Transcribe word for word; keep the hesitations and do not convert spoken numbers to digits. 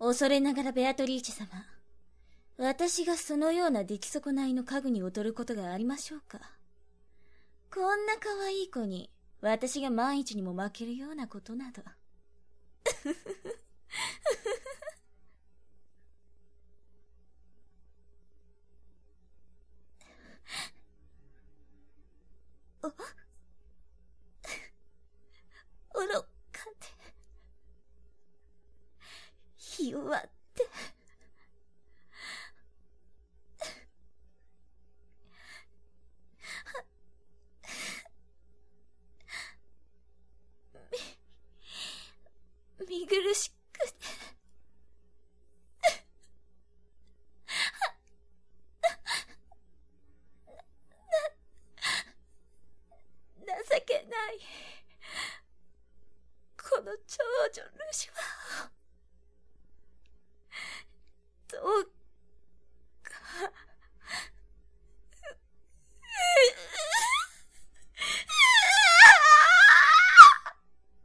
恐れながらベアトリーチェ様、私がそのような出来損ないの家具に劣ることがありましょうか。こんな可愛い子に私が万一にも負けるようなことなど。お愚かで弱ってみ見苦しくてな情けない。この長女ルシファーを